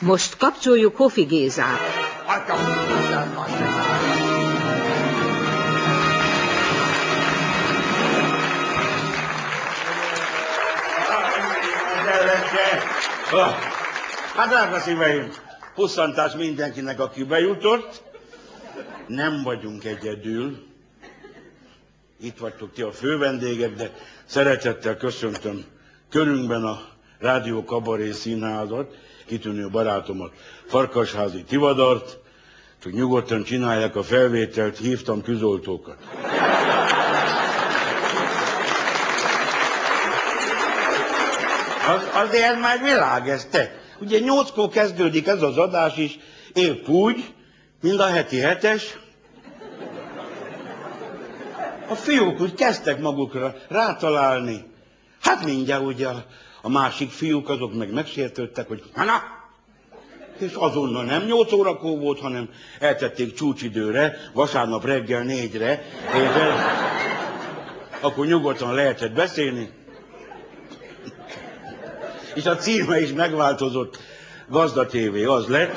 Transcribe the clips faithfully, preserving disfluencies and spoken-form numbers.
Most kapcsoljuk Hofi Gézát. Hát drága szíveim, pusszantás mindenkinek, aki bejutott. Nem vagyunk egyedül. Itt vagytok ti a fő vendégek, de szeretettel köszöntöm körünkben a Rádió Kabaré Színházat, kitűnő barátomat, Farkasházi Tivadart, hogy nyugodtan csinálják a felvételt, hívtam tűzoltókat. Az, azért már világ ez, te. Ugye nyolckor kezdődik ez az adás is, épp úgy, mint a heti hetes. A fiúk úgy kezdtek magukra rátalálni. Hát mindjárt ugye a, a másik fiúk azok meg megsértődtek, hogy na, na. És azonnal nem nyolc órakor volt, hanem eltették csúcsidőre, vasárnap reggel négyre, és el, akkor nyugodtan lehetett beszélni. És a címe is megváltozott, Gazda té vé az lett.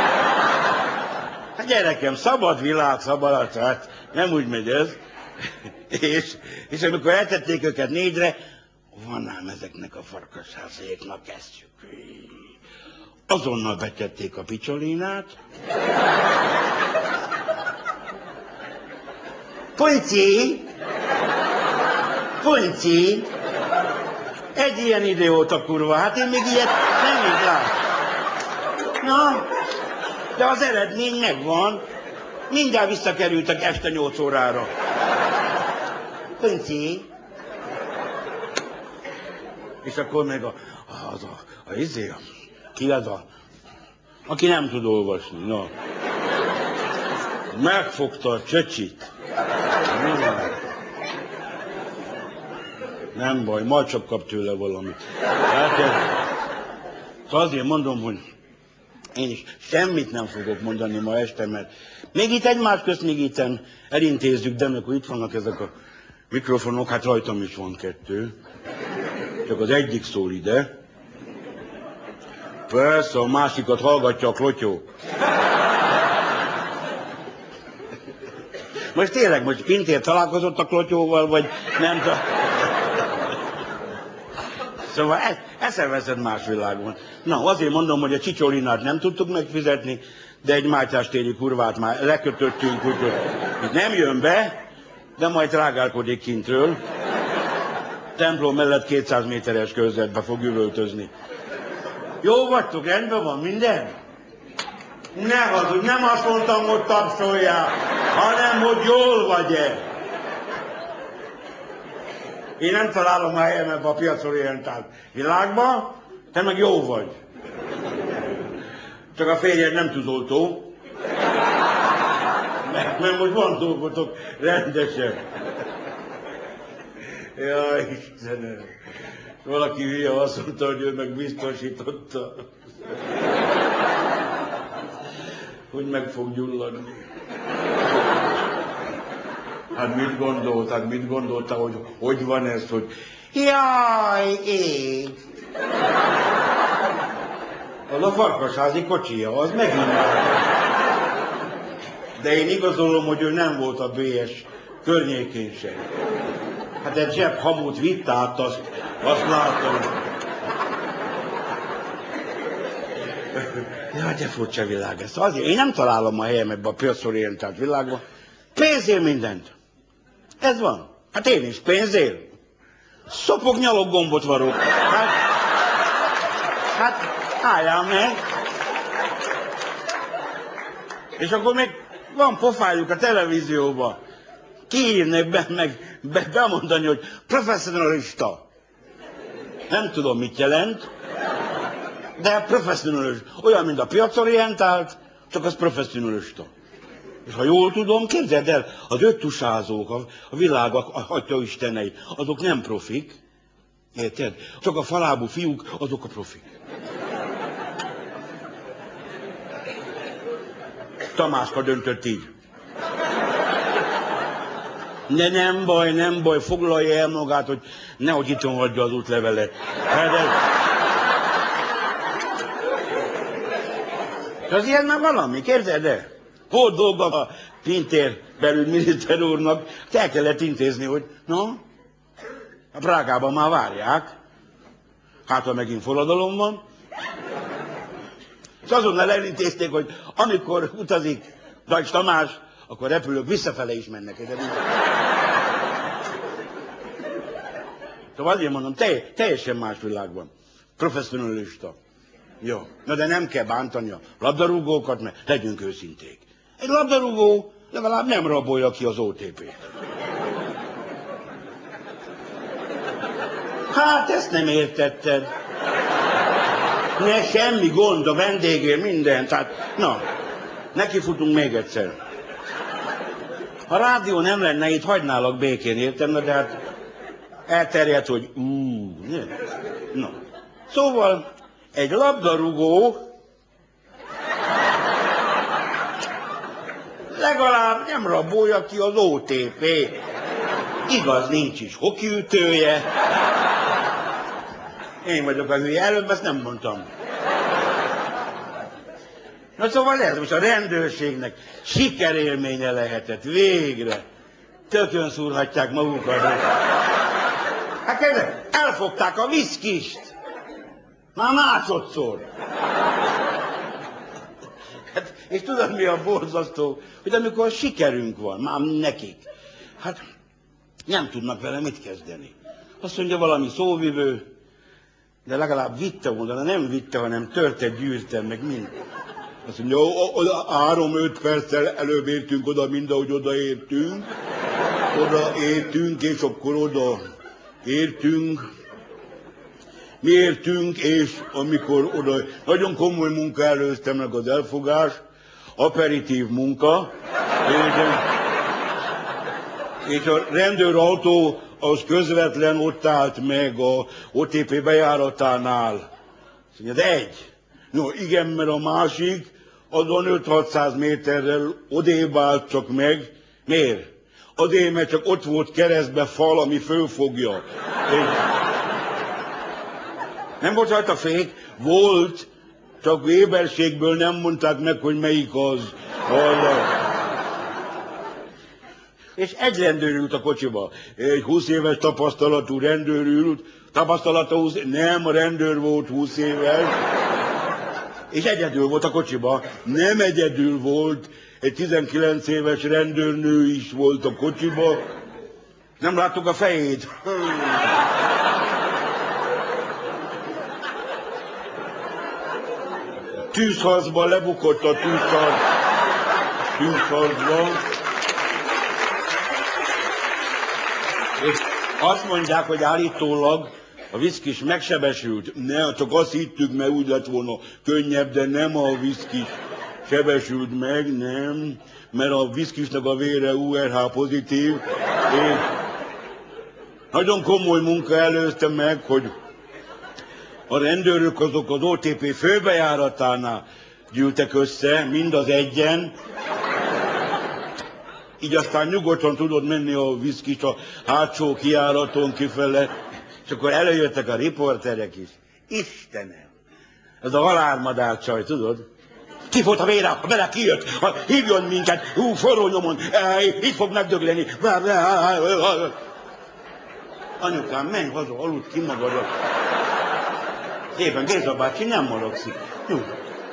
Hát gyerekem, szabad világ, szabad, hát nem úgy megy ez. És, és amikor eltették őket négyre, van ám ezeknek a farkasházéknak kezdjük. Azonnal betették a picsolinát. Punci! Punci! Egy ilyen idióta kurva, hát én még ilyet nem így lát. Na, de az eredmény megvan. Mindjárt visszakerültek este nyolc órára. Punci! És akkor meg a, az a, a izé, a, ki az a, aki nem tud olvasni, na. Megfogta a csöcsit. Nem baj, majd csak kap tőle valamit. Hát, azért mondom, hogy én is semmit nem fogok mondani ma este, mert még itt egymás közt még itt elintézzük, de amikor itt vannak ezek a mikrofonok, hát rajtam is van kettő. Csak az egyik szól ide. Persze, a másikat hallgatja a klotyó. Most tényleg, most Pintér találkozott a klotyóval, vagy nem találkozott? Szóval e, eszeveszed más világban. Na, azért mondom, hogy a csicsolinát nem tudtuk megfizetni, de egy mátyástéri kurvát már lekötöttünk, úgyhogy itt nem jön be, de majd rágálkodik kintről. Templom mellett kétszáz méteres körzetbe fog üvöltözni. Jó vagytok, rendben van minden? Ne hazudj, nem azt mondtam, hogy tapsoljál, hanem hogy jól vagy-e. Én nem találom a helyem ebbe a piacorientált világba, te meg jó vagy. Csak a férjed nem tűzoltó. Mert, mert most van dolgotok rendesen. Jaj, Istenem. Valaki hülye azt mondta, hogy ő meg biztosította. Hogy meg fog gyulladni. Hát mit gondolt, hát mit gondolta, hogy hogy van ez, hogy jaj, ég. Az a farkasházi kocsija, az megint már. De én igazolom, hogy ő nem volt a bé es környékén sem. Hát egy zseb hamut vitt át, azt, azt látom. Jaj, de furcsa világ ez. Azért én nem találom a helyem ebbe a piacorientált világba. Pénzért mindent. Ez van. Hát én is pénzért. Szopog, nyalog, gombot varok. Hát, hát álljál meg. És akkor még van pofájuk a televízióban. Kiírnek be, meg be, bemondani, hogy professzionalista. Nem tudom, mit jelent, de professzionalista. Olyan, mint a piacorientált, csak az professzionalista. És ha jól tudom, képzeld el, az öttusázók, a, a világ, a atya istenei, azok nem profik. Érted? Csak a falábú fiúk, azok a profik. Tamáska döntött így. De nem baj, nem baj, foglalja el magát, hogy nehogy itthon hagyja az útlevelet. Hát ez... Az ilyen már valami, képzeld el? Volt dolga a Pintér belügyminiszter úrnak, el kellett intézni, hogy no, a Prágában már várják, hát ha megint forradalom van. És azonnal elintézték, hogy amikor utazik Deutsch Tamás, akkor repülők visszafele is mennek. De szóval azért mondom, telj, teljesen más világban. Professzionalista. Jó. Na de nem kell bántani a labdarúgókat, mert legyünk őszinték. Egy labdarúgó legalább nem rabolja ki az o té pét. Hát ezt nem értetted. Ne, semmi gond, a vendégért, minden. Tehát, na, nekifutunk még egyszer. Ha rádió nem lenne, itt hagynálak békén, értem, de hát elterjedt, hogy ú, na. Szóval egy labdarúgó legalább nem rabolja ki az o té pét. Igaz, nincs is hokiütője. Én vagyok a hülye, előbb ezt nem mondtam. Na szóval ez most a rendőrségnek sikerélménye lehetett, végre. Tökön szúrhatják magukat. Hát kezdve, elfogták a viszkist. Már másodszor. Hát, és tudod mi a borzasztó? Hogy amikor sikerünk van, már nekik, hát nem tudnak vele mit kezdeni. Azt mondja valami szóvivő, de legalább vitte volna, de nem vitte, hanem törte, gyűrte, meg mind. Azt mondja, három-öt perccel előbb értünk oda, mind ahogy odaértünk. Oda értünk, és akkor oda értünk. Mi értünk, és amikor oda... Nagyon komoly munka előzte meg az elfogás, aperitív munka, és, és a rendőrautó az közvetlen ott állt meg a o té pé bejáratánál. Azt mondja, de egy. No, igen, mert a másik azon öt-hatszáz méterrel odébb állt csak meg. Miért? Azért, mert csak ott volt keresztbe fal, ami fölfogja. És nem volt rajta fék? Volt, csak éberségből nem mondták meg, hogy melyik az. Hallja. És egy rendőr ült a kocsiba. Egy húsz éves tapasztalatú rendőr ült. Tapasztalata húsz nem, a rendőr volt húsz éves. És egyedül volt a kocsiba. Nem egyedül volt. Egy tizenkilenc éves rendőrnő is volt a kocsiba. Nem láttuk a fejét. Tűzharcban lebukott a tűzharc. Tűzharcban. És azt mondják, hogy állítólag a viszkis megsebesült. Ne, csak azt hittük, mert úgy lett volna könnyebb, de nem a viszkis sebesült meg, nem. Mert a viszkisnek a vére u er há pozitív. És nagyon komoly munka előzte meg, hogy a rendőrök azok az o té pé főbejáratánál gyűltek össze, mind az egyen. Így aztán nyugodtan tudod menni a viszkis a hátsó kijáraton kifele, és akkor előjöttek a riporterek is. Istenem! Ez a halálmadár csaj, tudod? Ki volt a vére, a bele kijött, ha hívjon minket, hú, forró nyomon, itt fog megdögleni. Anyukám, menj haza, aludt ki magadat. Éppen Géza bácsi nem maragszik. Jó.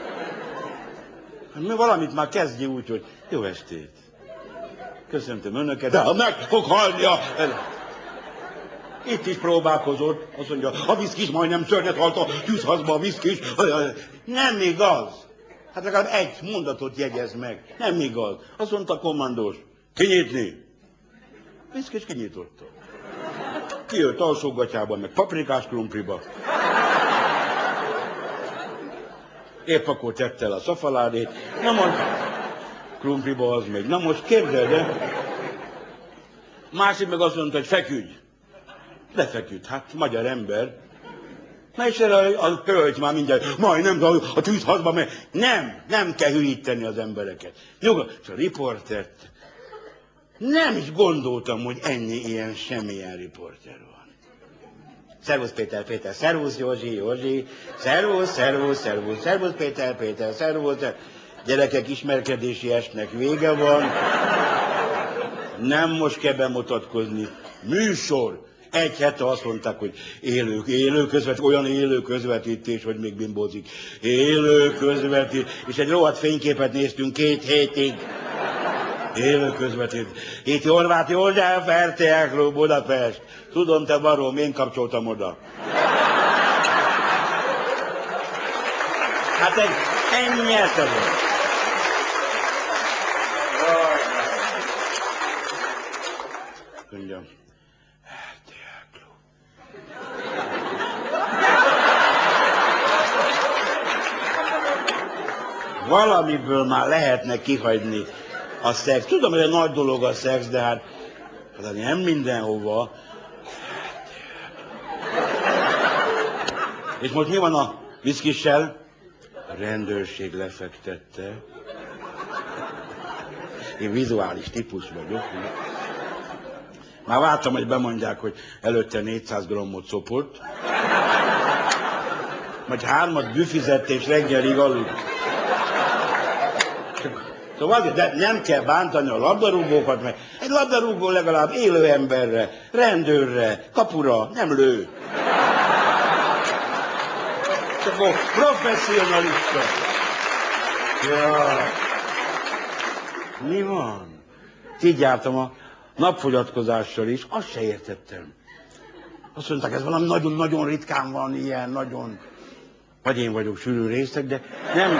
Mi valamit már kezdj úgy, hogy jó estét. Köszöntöm önöket, de meg fog halni a... Itt is próbálkozott, azt mondja, a viszkis majdnem szörnyet halt a tűzházba a viszkis. Nem igaz. Hát legalább egy mondatot jegyez meg. Nem igaz. Azt mondta a kommandós, kinyitni. Viszkis kinyitotta. Kijött alsógatyában, meg paprikás krumpliba. Épp akkor tette el a szafaládét. Na most, krumpliba az meg. Na most képzeld el. Másik meg azt mondta, hogy feküdj. Lefeküdt, hát magyar ember. Na és erre a hölgy már mindjárt, majdnem a tűzházba megy. Nem, nem kell hülyíteni az embereket. Nyugodt, és a riportert. Nem is gondoltam, hogy ennyi ilyen semmilyen riporter van. Szervusz Péter, Péter, szervusz Józsi, Józsi, szervusz, szervusz, szervusz, szervusz Péter, Péter, szervusz. Gyerekek, ismerkedési estnek vége van. Nem most kell bemutatkozni. Műsor. Egy hete azt mondták, hogy élő, élő közvetítés, olyan élő közvetítés, hogy még bimbózik. Élő közvetítés. És egy rohadt fényképet néztünk két hétig. Élő közvetítés. Itt Horváth József, er té el Klub Budapest. Tudom, te barom, én kapcsoltam oda. Hát egy, ennyi eszembe. Mondjam. er té el Klub. Valamiből már lehetne kihagyni a szex. Tudom, hogy egy nagy dolog a szex, de hát, hát nem mindenhova. És most mi van a viszkissel? A rendőrség lefektette. Én vizuális típus vagyok. Már vártam, hogy bemondják, hogy előtte négyszáz grammot szopott. Majd hármat büfizett és reggelig aludt. Szóval azért, de nem kell bántani a labdarúgókat, mert egy labdarúgó legalább élő emberre, rendőrre, kapura nem lő. Csak a professzionalista. Ja. Mi van? Így jártam a napfogyatkozással is, azt se értettem. Azt mondták, ez valami nagyon-nagyon ritkán van ilyen, nagyon... Vagy én vagyok sűrű részek, de nem...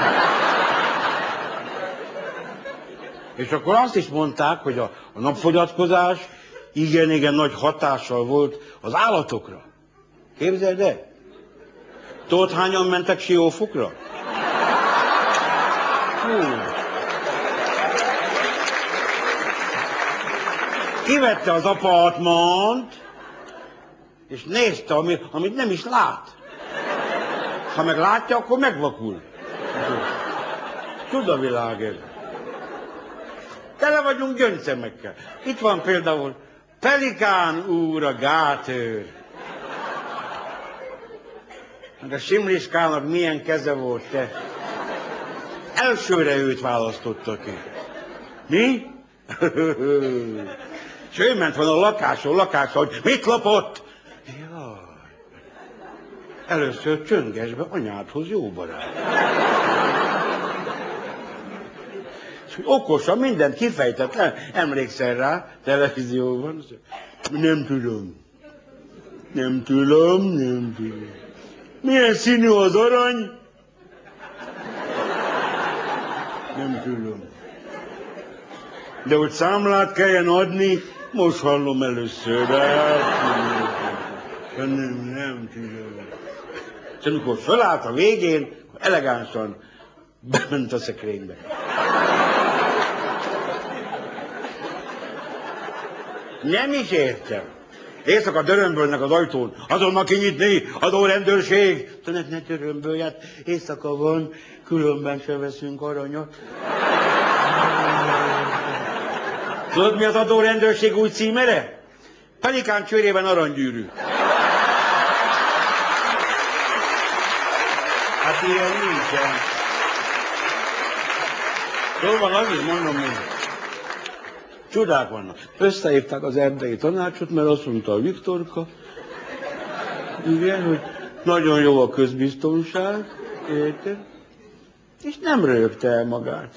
És akkor azt is mondták, hogy a, a napfogyatkozás igen-igen nagy hatással volt az állatokra. Képzeld el? Tudod, hányan mentek Siófokra? Hú. Kivette az apartmant, és nézte, amit, amit nem is lát. Ha meg látja, akkor megvakul. Csuda világ ez. Tele vagyunk gyöngyszemekkel. Itt van például Pelikán úr a gátőr. A Simliskának milyen keze volt, te. Elsőre őt választotta ki. Mi? És ő ment volna a lakásról, lakásra, hogy mit lopott? Jaj. Először csöngesbe anyádhoz jó barát. És okosan mindent kifejtett, nem emlékszel rá televízióban? Nem tudom. Nem tudom, nem tudom. Milyen színű az arany? Nem tudom. De hogy számlát kelljen adni, most hallom először. De nem, nem tudom. És amikor fölállt a végén, elegánsan bement a szekrénybe. Nem is értem. Éjszaka dörömbölnek az ajtón, azonnal kinyitni, adórendőrség. Ne, ne dörömbölj, hát éjszaka van, különben se veszünk aranyat. Tudod, mi az adórendőrség új címere? Pelikán csőrében aranygyűrű. Hát ilyen nincsen. Szóval azért mondom, hogy csodák vannak. Összehívták az erdei tanácsot, mert azt mondta a Viktorka, igen, hogy nagyon jó a közbiztonság, érted? És nem rögte el magát.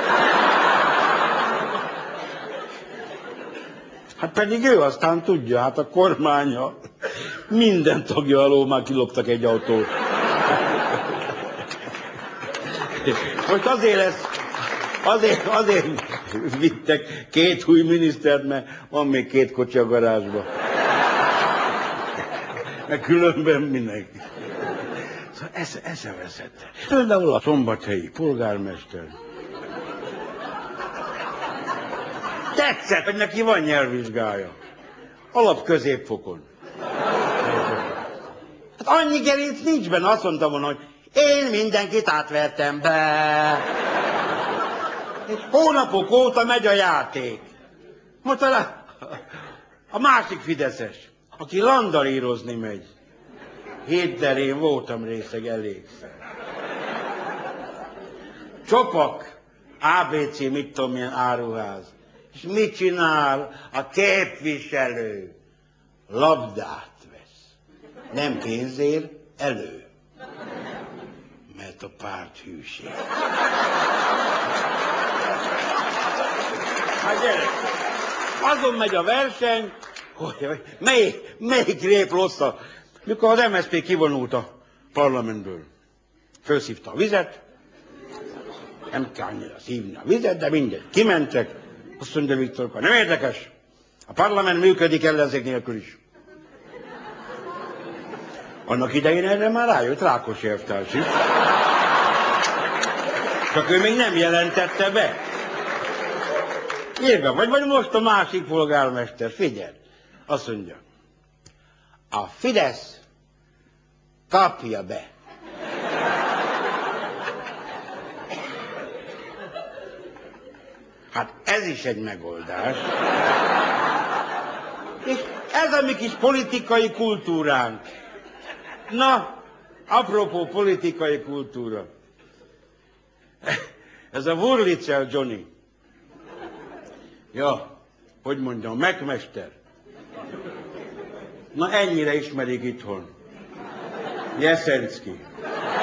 Hát pedig ő aztán tudja, hát a kormánya minden tagja alól már kiloptak egy autót. Most azért lesz, azért, azért vittek két új minisztert, mert van még két kocsi a garázsba. Mert különben mindenki. Szóval esze, eszeveszette. Például a szombathelyi polgármester. Tetszett, hogy neki van nyelvvizsgája. Alap-középfokon. Hát annyi gerinc nincs benne, azt mondta volna, hogy én mindenkit átvertem be. És hónapok óta megy a játék. Most a, a másik fideszes, aki landalírozni megy. Hidd, én voltam részeg elégszer. Csopak, á bé cé, mit tudom, milyen áruház. És mit csinál a képviselő? Labdát vesz. Nem pénzért, elő. Mert a párt hűség. Hát gyere! Azon megy a verseny, hogy melyik, melyik rép rosszabb. Mikor az em es zé pé kivonult a parlamentből, felszívta a vizet, nem kell annyira szívni a vizet, de mindegy, kimentek, azt mondja Viktorka, nem érdekes, a parlament működik ellenzék nélkül is. Annak idején erre már rájött Rákosi elvtárs is. Csak ő még nem jelentette be. Írva vagy, vagy most a másik polgármester, figyelj, azt mondja, a Fidesz kapja be. Hát ez is egy megoldás. És ez a mi kis politikai kultúránk. Na, apropó politikai kultúra. Ez a Wurlitzer Johnny. Ja, hogy mondjam, megmester. Na ennyire ismerik itthon. Jeszenszky.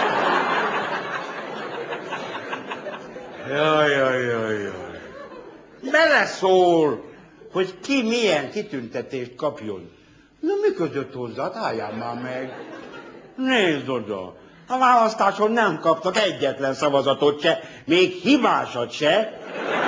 Jaj, jaj, jaj, jaj. Beleszól, hogy ki milyen kitüntetést kapjon. Na mi között hozzá? Álljál már meg. Nézd oda. A választáson nem kaptak egyetlen szavazatot se, még hibásat se.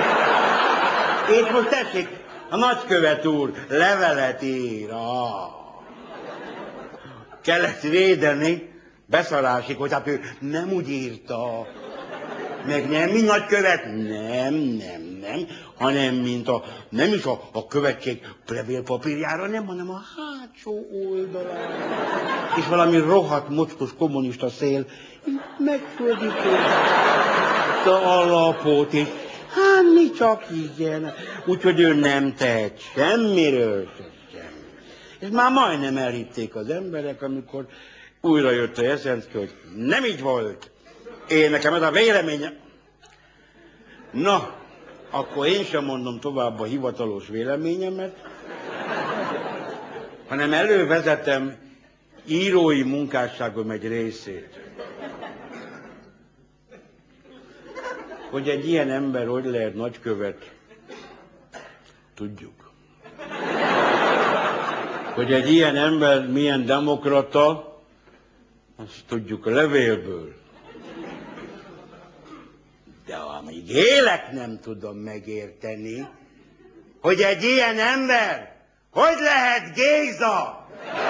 És most tessék, a nagykövet úr levelet ír. Ah. Kellett védeni, beszarásig, hogy hát ő nem úgy írta. Meg nem, mint nagykövet. Nem, nem, nem. Hanem, mint a, nem is a, a követség levélpapírjára, nem, hanem a hátsó oldalán. És valami rohadt, mocskos kommunista szél megfordította a lapot, és hát mi csak igen. Úgyhogy ő nem tehet semmiről sem. És már majdnem elhitték az emberek, amikor újra jött a Jeszenszky, hogy nem így volt. Én nekem ez a véleményem. Na, akkor én sem mondom tovább a hivatalos véleményemet, hanem elővezetem írói munkásságom egy részét. Hogy egy ilyen ember hogy lehet nagykövet, tudjuk. Hogy egy ilyen ember milyen demokrata, azt tudjuk a levélből. De amíg élek, nem tudom megérteni, hogy egy ilyen ember hogy lehet Géza?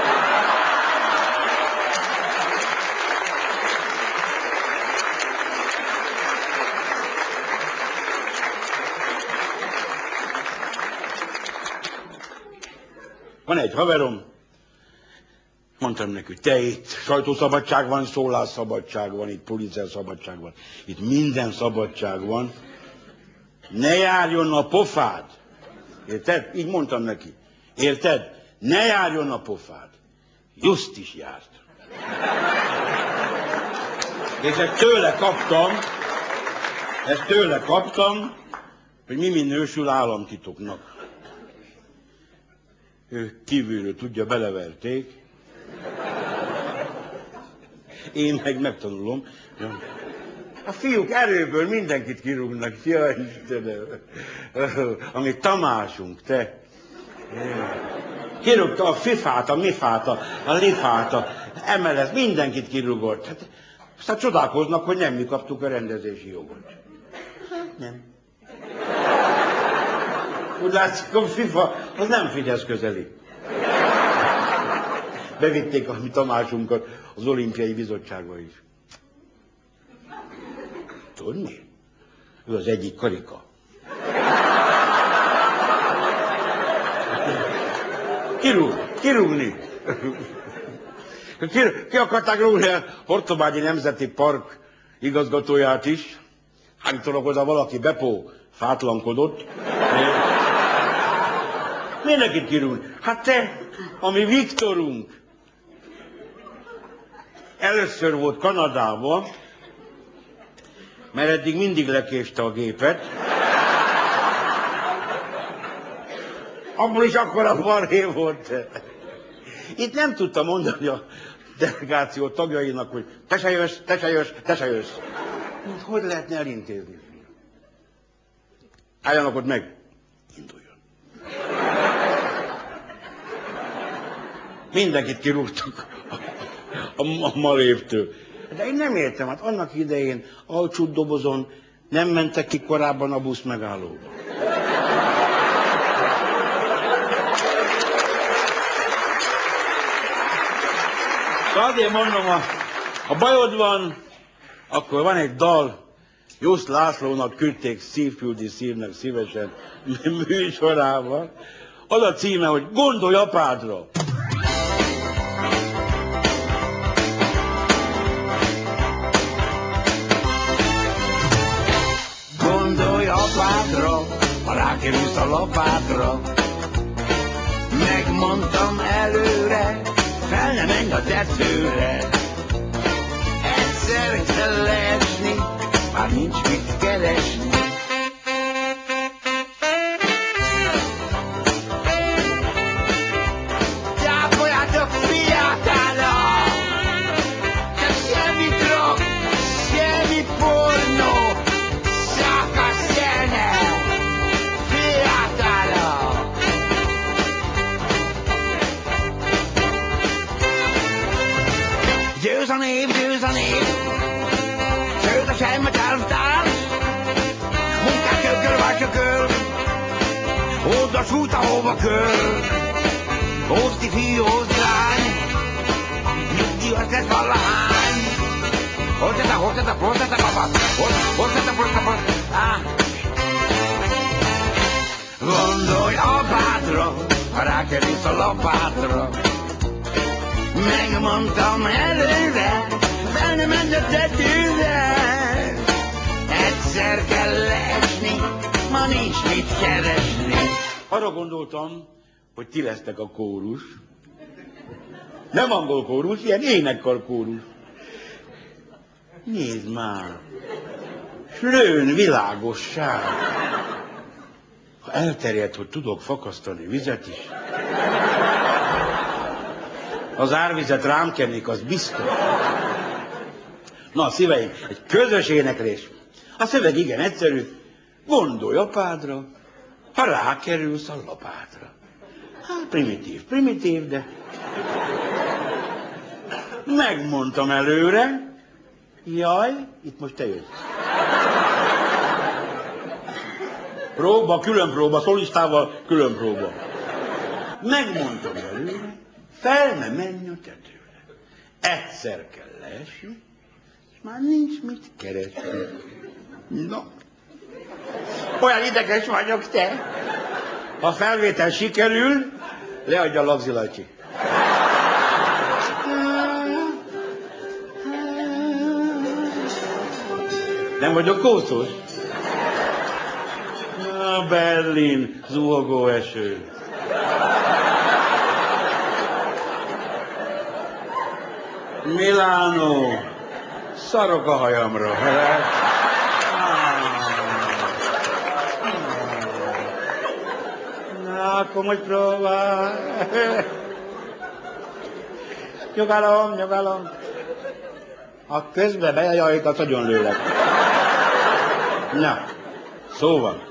Van egy haverom, mondtam neki, te itt sajtószabadság van, szólásszabadság van, itt Pulitzer szabadság van, itt minden szabadság van. Ne járjon a pofád. Érted? Így mondtam neki. Érted? Ne járjon a pofád. Just is járt. És ezt tőle kaptam, ezt tőle kaptam, hogy mi minősül államtitoknak. Ő kívülről tudja, beleverték. Én meg megtanulom. A fiúk erőből mindenkit kirúgnak. Jaj, Istenem. Ami Tamásunk, te. Kirúgta a fifát, a mifát, a, a lifát, a em el es, mindenkit kirúgott. Hát, aztán csodálkoznak, hogy nem mi kaptuk a rendezési jogot. Hát nem. Úgy látszik, a FIFA az nem Fidesz közeli. Bevitték a mi Tamásunkat az olimpiai bizottságba is. Tudod mi? Ő az egyik karika. Kirúg, kirúgni. Ki, ki akarták rúgni a Hortobágyi Nemzeti Park igazgatóját is. Állítólag oda valaki bepó fátlankodott. Miért nekit kirúgni? Hát te, a mi Viktorunk. először volt Kanadában, mert eddig mindig lekéste a gépet. Abból is akkor a balhé volt. Itt nem tudta mondani a delegáció tagjainak, hogy te se jössz, te se jössz, te se jössz. Hogy lehetne elintézni? Álljanak ott meg. Induljon. Mindenkit kirúgtak a, a, a malévtől. De én nem értem, hát annak idején alcsút dobozon nem mentek ki korábban a busz megállóba. Azért mondom, a, a bajod van, akkor van egy dal, Jusz Lászlónak küldték szívfüldi szívnek szívesen műsorával. Az a címe, hogy Gondolj apádra! Gondolj apádra, ha rákerülsz a lapátra. Megmondtam előre, fel ne menj a tetőre. Egyszer kell leesni, már nincs mit keresni. Cáfoljátok fiatára, csak semmi drog, semmi pornó, csak a zene fiatára. Győz a név, győz a név, sőt a semmet elvtárs, munkák kököl, várkököl, old a súlyt, ahova köl. Ózdi fiú, ózdi lány, nyugdíjas lesz valahány. Hozzá, hozzá, hozzá, papa, hozzá, hozzá, hozzá. Gondolj apádra, ha rákerülsz a lapátra. Megmondtam előre, fel nem menj a tetőre. Egyszer kell leesni, ma nincs mit keresni. Arra gondoltam, hogy ti lesztek a kórus. Nem angol kórus, ilyen énekkar kórus. Nézd már! Slőn világosság! Ha elterjedt, hogy tudok fakasztani vizet is, az árvizet rám kennék, az biztos. Na, szíveim, egy közös éneklés. A szöveg igen egyszerű. Gondolj apádra, ha rákerülsz a lapátra. Hát primitív, primitív, de... Megmondtam előre. Jaj, itt most te jössz. Próba, külön próba, szolistával külön próba. Megmondtam előre, fel ne menj a tetőre. Egyszer kell leesni, és már nincs mit keresni. Na, olyan ideges vagyok, te. Ha a felvétel sikerül, leadja a Lagzilacsi. Nem vagyok kószos? Na, Berlin, zuhogó eső. Milánó, szarok a hajamra. Na, akkor most próbál. Nyugalom, nyugalom. Ha közben bejajlik, nagyon lőlek. Na, szóval.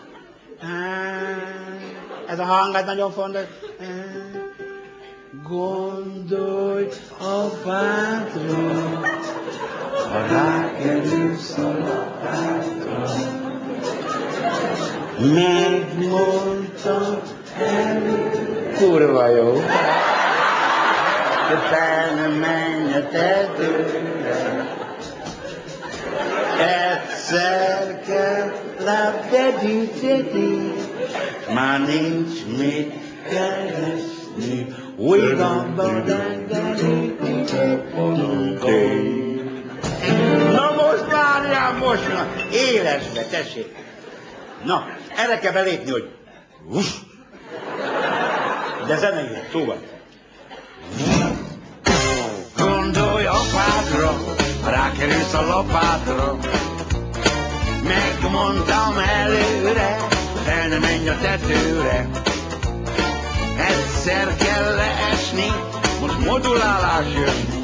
Ez a hang, ez nagyon fontos. Gondolj apádra, ha rákerülsz a lapátra. Megmondtam előre. Kurva jó. De fel nem menj a tetőre. Egyszer kell labdedi, dedi, már nincs mit keresni. We got Na most várjál, most már! Élesbe, tessék! Na, erre kell belépni, hogy... De zeneileg, szóval. Gondolj apádra, ha rákerülsz a lapátra. Megmondtam előre, fel ne menj a tetőre. Egyszer kell leesni, most modulálás jön.